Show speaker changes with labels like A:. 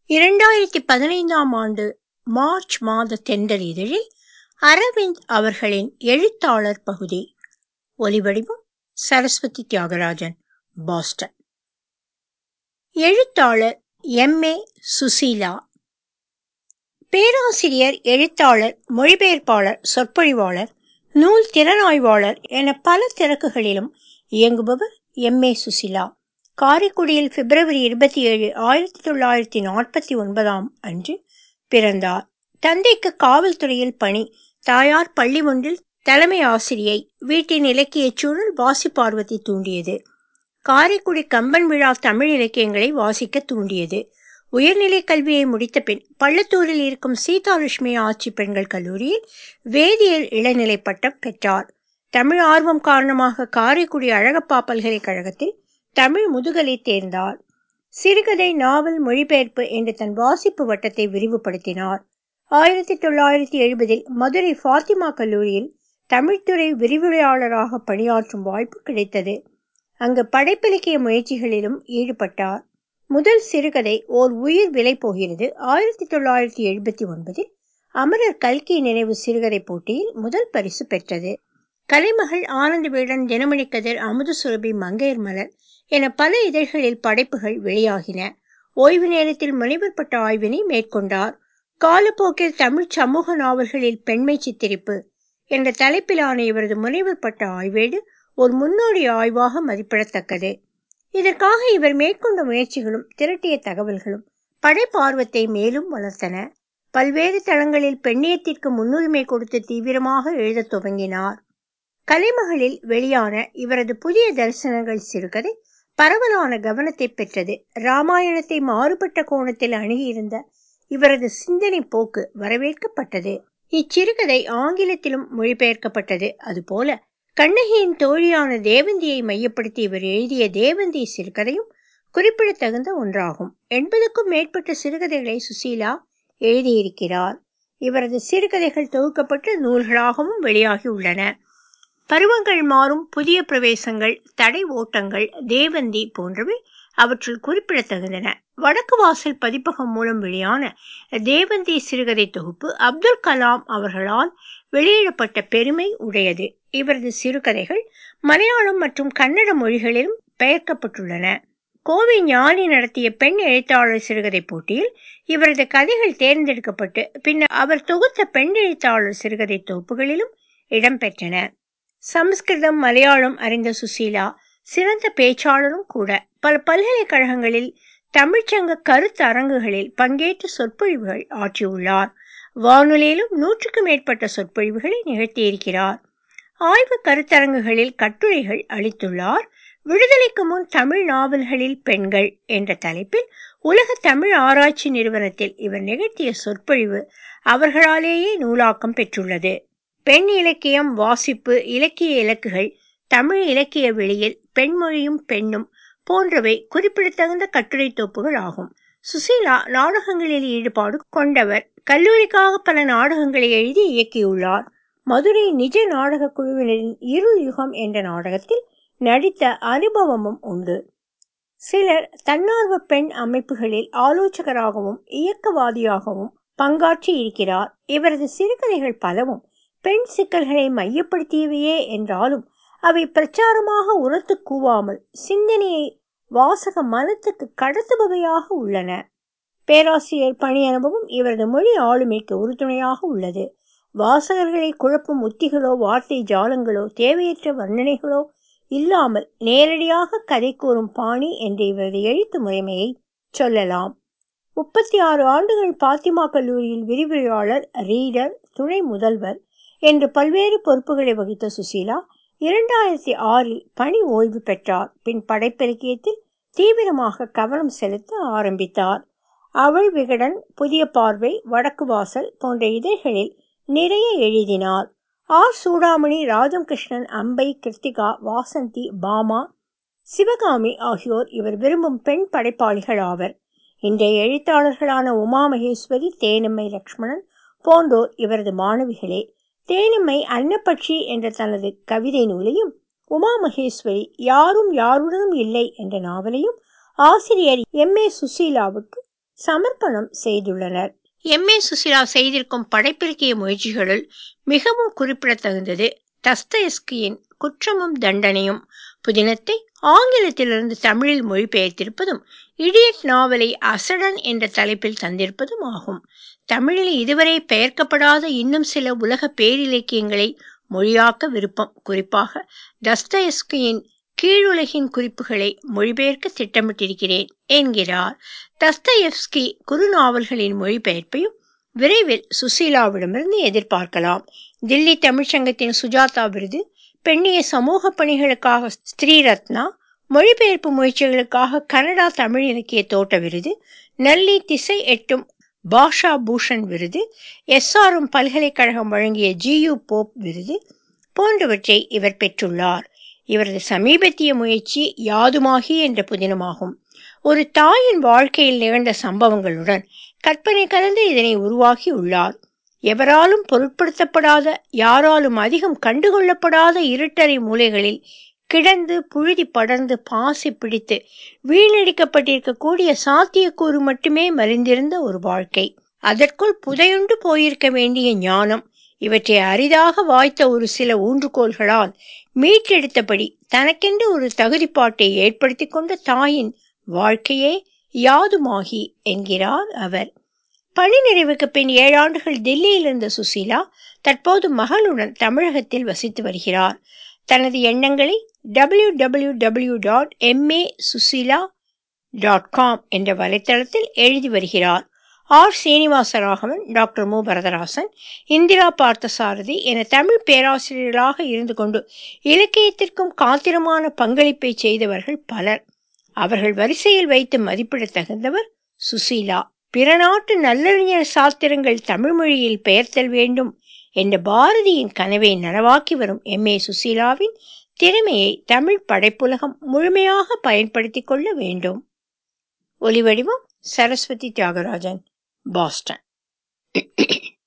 A: 2015ஆம் ஆண்டு மார்ச் மாத தென்றல் இதழில் அரவிந்த் அவர்களின் எழுத்தாளர் பகுதி. ஒலிவடிவம் சரஸ்வதி தியாகராஜன், பாஸ்டன். எழுத்தாளர் எம்.ஏ. சுசீலா. பேராசிரியர், எழுத்தாளர், மொழிபெயர்ப்பாளர், சொற்பொழிவாளர், நூல் திறனாய்வாளர் என பல திறக்குகளிலும் இயங்குபவர் எம்.ஏ. சுசீலா. காரைக்குடியில் பிப்ரவரி 27, 1949 அன்று பிறந்தார். தந்தைக்கு காவல்துறையில் பணி, தாயார் பள்ளி ஒன்றில் தலைமை ஆசிரியை. வீட்டின் இலக்கியச் சூழல் வாசிப்பார்வத்தை தூண்டியது. காரைக்குடி கம்பன் விழா தமிழ் இலக்கியங்களை வாசிக்க தூண்டியது. உயர்நிலை கல்வியை முடித்த பின் பள்ளத்தூரில் இருக்கும் சீதாலட்சுமி ஆட்சி பெண்கள் கல்லூரியில் வேதியியல் இளநிலை பட்டம் பெற்றார். தமிழ் ஆர்வம் காரணமாக காரைக்குடி அழகப்பா பல்கலைக்கழகத்தில் தமிழ் முதுகலை தேர்ந்தார். சிறுகதை, நாவல், மொழிபெயர்ப்பு என்று தன் வாசிப்பு வட்டத்தை விரிவுபடுத்தினார். 1970 மதுரை ஃபாத்திமா கல்லூரியில் தமிழ்துறை விரிவுரையாளராக பணியாற்றும் வாய்ப்பு கிடைத்தது. அங்கு படைப்பிலக்கிய முயற்சிகளிலும் ஈடுபட்டார். முதல் சிறுகதை ஓர் உயிர் விலை போகிறது 1979 அமரர் கல்கி நினைவு சிறுகதை போட்டியில் முதல் பரிசு பெற்றது. கலைமகள், ஆனந்த வீடன், தினமணி கதிர், அமுத சுரபி, மங்கையர் மலர் என பல இதழ்களில் படைப்புகள் வெளியாகின. ஓய்வு நேரத்தில் முனைவர் பட்ட ஆய்வினை மேற்கொண்டார். காலப்போக்கில் தமிழ் சமூக நாவல்களில் பெண்மை சித்தரிப்பு என்ற தலைப்பிலான இவரது முனைவர் பட்ட ஆய்வேடு ஒரு முன்னோடி ஆய்வாக மதிப்பிடத்தக்கது. இதற்காக இவர் மேற்கொண்ட முயற்சிகளும் திரட்டிய தகவல்களும் படைப்பார்வத்தை மேலும் வளர்த்தன. பல்வேறு தளங்களில் பெண்ணியத்திற்கு முன்னுரிமை கொடுத்து தீவிரமாக எழுத துவங்கினார். கலைமகளில் வெளியான இவரது புதிய தரிசனங்கள் சிறுகதை பரவலான கவனத்தை பெற்றது. ராமாயணத்தை மாறுபட்ட கோணத்தில் அணுகியிருந்த இவரது சிந்தனை போக்கு வரவேற்கப்பட்டது. இச்சிறுகதை ஆங்கிலத்திலும் மொழிபெயர்க்கப்பட்டது. அதுபோல கண்ணகியின் தோழியான தேவந்தியை மையப்படுத்தி இவர் எழுதிய தேவந்தி சிறுகதையும் குறிப்பிடத்தகுந்த ஒன்றாகும். 80க்கும் மேற்பட்ட சிறுகதைகளை சுசீலா எழுதியிருக்கிறார். இவரது சிறுகதைகள் தொகுக்கப்பட்டு நூல்களாகவும் வெளியாகி உள்ளன. பருவங்கள் மாறும், புதிய பிரவேசங்கள், தடை ஓட்டங்கள், தேவந்தி போன்றவை அவற்றுள் குறிப்பிடத்தகுந்தன. வடக்கு வாசல் பதிப்பகம் மூலம் வெளியான தேவந்தி சிறுகதை தொகுப்பு அப்துல் கலாம் அவர்களால் வெளியிடப்பட்ட பெருமை உடையது. இவரது சிறுகதைகள் மலையாளம் மற்றும் கன்னட மொழிகளிலும் பெயர்க்கப்பட்டுள்ளன. கோவை ஞானி நடத்திய பெண் எழுத்தாளர் சிறுகதை போட்டியில் இவரது கதைகள் தேர்ந்தெடுக்கப்பட்டு பின்னர் அவர் தொகுத்த பெண் எழுத்தாளர் சிறுகதை தொகுப்புகளிலும் இடம்பெற்றன. சமஸ்கிருதம், மலையாளம் அறிந்த சுசீலா சிறந்த பேச்சாளரும் கூட. பல பல்கலைக்கழகங்களில் தமிழ்ச்சங்க கருத்து அரங்குகளில் பங்கேற்று சொற்பொழிவுகள் ஆற்றியுள்ளார். வானொலியிலும் 100க்கும் மேற்பட்ட சொற்பொழிவுகளை நிகழ்த்தியிருக்கிறார். ஆய்வு கருத்தரங்குகளில் கட்டுரைகள் அளித்துள்ளார். விடுதலைக்கு முன் தமிழ் நாவல்களில் பெண்கள் என்ற தலைப்பில் உலக தமிழ் ஆராய்ச்சி நிறுவனத்தில் இவர் நிகழ்த்திய சொற்பொழிவு அவர்களாலேயே நூலாக்கம் பெற்றுள்ளது. பெண் இலக்கியம், வாசிப்பு, இலக்கிய இலக்குகள், தமிழ் இலக்கிய வெளியில், பெண்மொழியும் பெண்ணும் போன்றவை குறிப்பிடத்தகுந்த கட்டுரை தொகுப்புகள் ஆகும். சுசீலா நாடகங்களில் ஈடுபாடு கொண்டவர். கல்லூரிக்காக பல நாடகங்களை எழுதி இயக்கியுள்ளார். மதுரை நிஜ நாடக குழுவினரின் இருள் யுகம் என்ற நாடகத்தில் நடித்த அனுபவமும் உண்டு. சிலர் தன்னார்வ பெண் அமைப்புகளில் ஆலோசகராகவும் இயக்கவாதியாகவும் பங்காற்றி இருக்கிறார். இவரது சிறுகதைகள் பலவும் பெண் சிக்கல்களை மையப்படுத்தியவையே என்றாலும் அவை பிரச்சாரமாக உரத்து கூவாமல் சிந்தனையை வாசக மனத்துக்கு கடத்துபவையாக உள்ளன. பேராசிரியர் பணி அனுபவம் இவரது மொழி ஆளுமைக்கு உறுதுணையாக உள்ளது. வாசகர்களை குழப்பும் உத்திகளோ வார்த்தை ஜாலங்களோ தேவையற்ற வர்ணனைகளோ இல்லாமல் நேரடியாக கதை கூறும் பாணி என்ற இவரது எழுத்து முறைமையை சொல்லலாம். 36 ஆண்டுகள் பாத்திமா கல்லூரியில் விரிவுரையாளர், ரீடர், துணை முதல்வர் என்று பல்வேறு பொறுப்புகளை வகித்த சுசீலா 2006 பணி ஓய்வு பெற்றார். பின் படைப்பிலக்கியத்தில் தீவிரமாக கவனம் செலுத்த ஆரம்பித்தார். அவள் விகடன், புதிய பார்வை, வடக்கு வாசல் போன்ற இதழ்களில் நிறைய எழுதினார். ஆர். சூடாமணி, ராஜம் கிருஷ்ணன், அம்பை, கிருத்திகா, வாசந்தி, பாமா, சிவகாமி ஆகியோர் இவர் விரும்பும் பெண் படைப்பாளிகள் ஆவர். இன்றைய எழுத்தாளர்களான உமா மகேஸ்வரி, தேனம்மை லட்சுமணன் போன்றோர் இவரது மாணவிகளே. தேனம்மை அன்னப்பட்சி என்ற தனது கவிதை நூலையும், உமா மகேஸ்வரி யாரும் யாருடனும் இல்லை என்ற நாவலையும் ஆசிரியர் எம்.ஏ. சுசீலாவுக்கு சமர்ப்பணம் செய்துள்ளனர். M.A. சுசிலா செய்திருக்கும் படைப்பிலக்கிய முயற்சிகளுள் மிகவும் குறிப்பிடத்தகுந்தது தஸ்தயெவ்ஸ்கியின் குற்றமும் தண்டனையும். புதினத்தை ஆங்கிலத்திலிருந்து தமிழில் மொழிபெயர்த்திருப்பதும் இடியட் நாவலை அசடன் என்ற தலைப்பில் தந்திருப்பதும் ஆகும். தமிழில் இதுவரை பெயர்க்கப்படாத இன்னும் சில உலக பேரிலக்கியங்களை மொழியாக்க விருப்பம். குறிப்பாக தஸ்தயெவ்ஸ்கியின் கீழுலகின் குறிப்புகளை மொழிபெயர்க்க திட்டமிட்டிருக்கிறேன் என்கிறார். தஸ்தயெவ்ஸ்கி குறுநாவல்களின் மொழிபெயர்ப்பையும் விரைவில் சுசீலாவிடமிருந்து எதிர்பார்க்கலாம். தில்லி தமிழ்ச்சங்கத்தின் சுஜாதா விருது, பெண்ணிய சமூக பணிகளுக்காக ஸ்திரீ ரத்னா, மொழிபெயர்ப்பு முயற்சிகளுக்காக கனடா தமிழ் இலக்கிய தோட்ட விருது, நல்லி திசை எட்டும் பாஷா பூஷன் விருது, SRM பல்கலைக்கழகம் வழங்கிய GU போப் விருது போன்றவற்றை இவர் பெற்றுள்ளார். இவரது சமீபத்திய முயற்சி யாதுமாகி என்ற புதினமாகும். ஒரு தாயின் வாழ்க்கையில் நிகழ்ந்த சம்பவங்களுடன் கற்பனை கலந்து இதனை உருவாக்கி உள்ளார். எவராலும் பொருட்படுத்தப்படாத, யாராலும் அதிகம் கண்டுகொள்ளப்படாத இருட்டறை மூலைகளில் கிடந்து புழுதி படர்ந்து பாசி பிடித்து வீணடிக்கப்பட்டிருக்கக்கூடிய சாத்தியக்கூறு மட்டுமே மறைந்திருந்த ஒரு வாழ்க்கை. அதற்குள் புதையுண்டு போயிருக்க வேண்டிய ஞானம், இவற்றை அரிதாக வாய்த்த ஒரு சில ஊன்றுகோள்களால் மீட்டெடுத்தபடி தனக்கென்று ஒரு தகுதிப்பாட்டை ஏற்படுத்தி கொண்ட தாயின் வாழ்க்கையே யாதுமாகி என்கிறார் அவர். பணி நிறைவுக்கு பின் 7 ஆண்டுகள் டெல்லியில் இருந்த சுசீலா தற்போது மகளுடன் தமிழகத்தில் வசித்து வருகிறார். தனது எண்ணங்களை www.masusila.com என்ற வலைத்தளத்தில் எழுதி வருகிறார். ஆர். சீனிவாசராகவன், டாக்டர் மு. வரதராசன், இந்திரா பார்த்தசாரதி என தமிழ் பேராசிரியர்களாக இருந்து கொண்டு இலக்கியத்திற்கும் காத்திரமான பங்களிப்பை செய்தவர்கள் பலர். அவர்கள் வரிசையில் வைத்து மதிப்பிட தகுந்தவர் சுசீலா. பிற நாட்டு நல்லறிஞர் சாத்திரங்கள் தமிழ் மொழியில் பெயர்த்தல் வேண்டும் என்ற பாரதியின் கனவை நனவாக்கி வரும் M.A. சுசீலாவின் திறமையை தமிழ் படைப்புலகம் முழுமையாக பயன்படுத்தி கொள்ள வேண்டும். ஒலிவடிவம் சரஸ்வதி தியாகராஜன், பாஸ்டன்.